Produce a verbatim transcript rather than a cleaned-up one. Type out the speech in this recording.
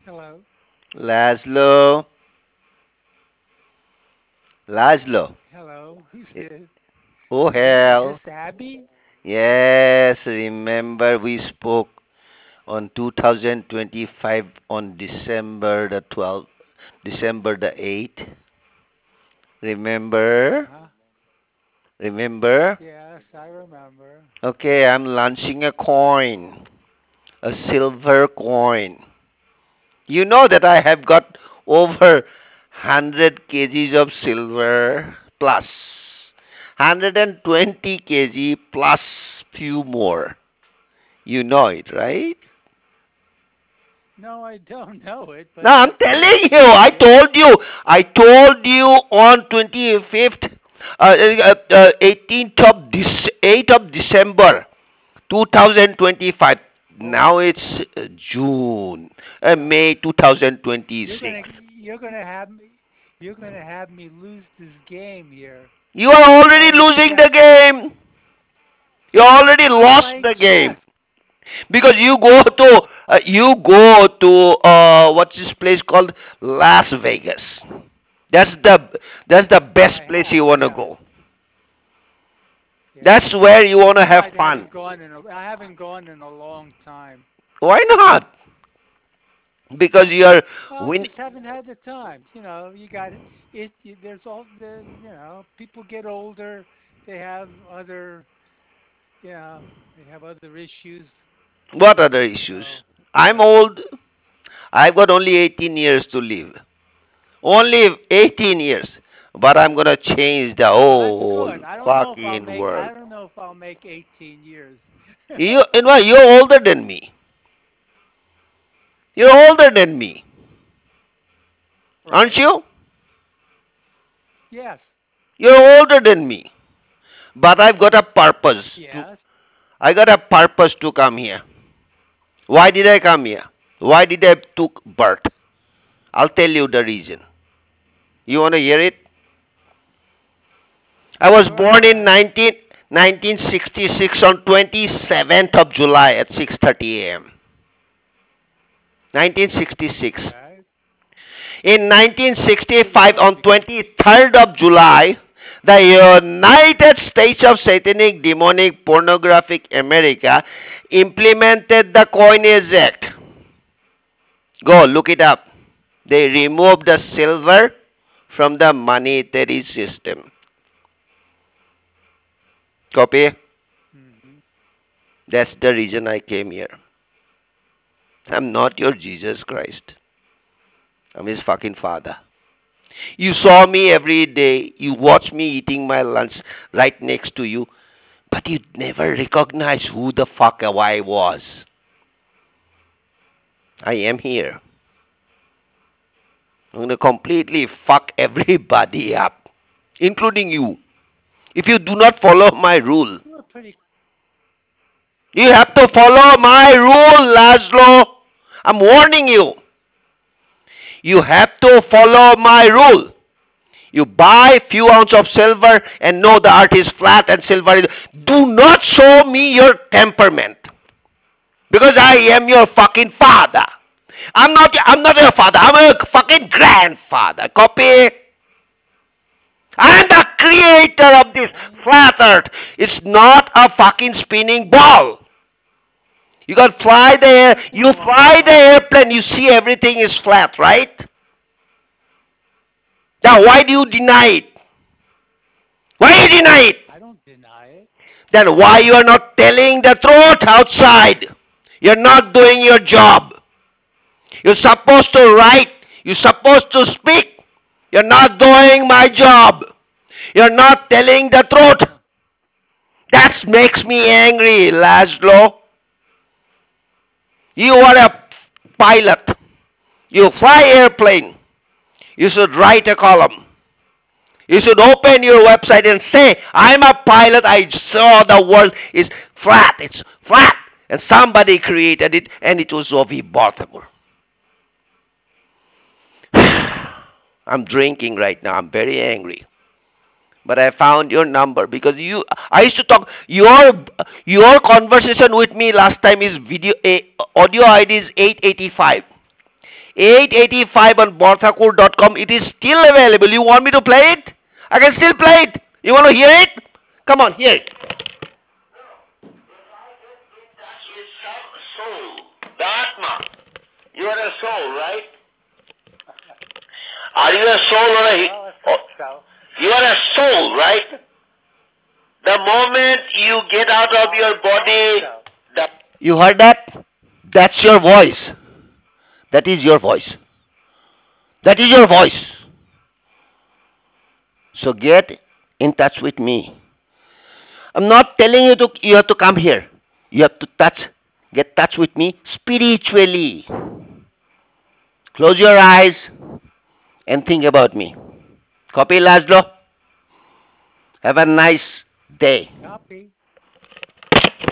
Hello. Laszlo, Laszlo. Hello. Who's Eh, this? Oh Is this is hell. this Abby? Yes, remember we spoke on two thousand twenty-five on December the twelfth, December the eighth. Remember? Uh-huh. Remember? Yes, I remember. Okay, I'm launching a coin, a silver coin. You know that I have got over one hundred kgs of silver plus one hundred twenty kg plus few more. You know it, right? No, I don't know it, but Now I'm that's telling good. you, I Okay. told you, I told you on twenty-fifth, uh, uh, uh, eighteenth of this, eighth of December two thousand twenty-five. Oh, Now it's uh, June, uh, uh, May you're gonna two thousand twenty-six. you're gonna have me you're gonna have me lose this game here. You are already Playing losing the chess. game. You already I'm lost playing the game chess. because you go to uh, you go to uh, what's this place called Las Vegas. That's the that's the I best place you have, want to yes. go. Yeah. That's where you want to No, have I fun. haven't gone in a I haven't gone in a long time. Why not? Because you are Well, win. just haven't had the time. You know, you got it. It you- there's all the you know people get older. They have other you know they have other issues. What other issues? So I'm yeah. old. I've got only eighteen years to live. Only eighteen years. But I'm gonna change the Well, that's whole good. I don't know if I'll fucking make. I world. don't know if I'll make eighteen years. You, you know, you're older than me. You're older than me, aren't Right. you? Yes. You're older than me. But I've got a purpose to. Yes. I got a purpose to come here. Why did I come here? Why did I took birth? I'll tell you the reason. You wanna hear it? I was Go born in ahead. nineteen, nineteen sixty-six on twenty-seventh of July at six thirty a m nineteen sixty-six. Okay. In Pretty nineteen sixty-five, good on because twenty-third of July, the United States of Satanic Demonic Pornographic America implemented the Coinage Act. Go look it up. They removed the silver from the monetary system. Copy? hmm That's the reason I came here. I'm not your Jesus Christ. I'm his fucking father. You saw me every day. You watched me eating my lunch right next to you. But you never recognized who the fuck I was. I am here. I'm going to completely fuck everybody up, including you. If you do not follow my rule, you were pretty. you have to follow my rule, Laszlo. I'm warning you. You have to follow my rule. You buy few ounce of silver and know the art is flat and silver is. Do not show me your temperament because I am your fucking father. I'm not. I'm not your father. I'm a fucking grandfather. Copy. I'm the creator of this Okay. flat earth. It's not a fucking spinning ball. You can fly the air. Nothing You wrong. fly the I airplane. You see everything is flat, right? Now, why do you deny it? Why do you deny it? I don't deny it. Then why you are not telling the truth outside? You're not doing your job. You're supposed to write. You're supposed to speak. You're not doing my job. You're not telling the truth. Uh, That makes me angry, Laszlo. You are a pilot. You fly airplane. You should write a column. You should open your website and say, I'm a pilot. I saw the world is flat. It's flat. And somebody created it, and it was Zoe Baltimore. I'm drinking right now. I'm very angry. But I found your number because you. I used to talk. Your your conversation with me last time is video. A, audio I D is eight eighty-five. eight eighty-five on borthakur dot com. It is still available. You want me to play it? I can still play it. You want to hear it? Come on, hear it. With some soul, the Atma. You are a soul, right? Are you a soul or a... Well, I Oh, think so. you are a soul, right? The moment you get out of your body, So, the... You heard that? That's your voice. That is your voice. That is your voice. So get in touch with me. I'm not telling you to you have to come here. You have to touch, get touch with me spiritually. Close your eyes and think about me. Copy, Laszlo. Have a nice day. copy.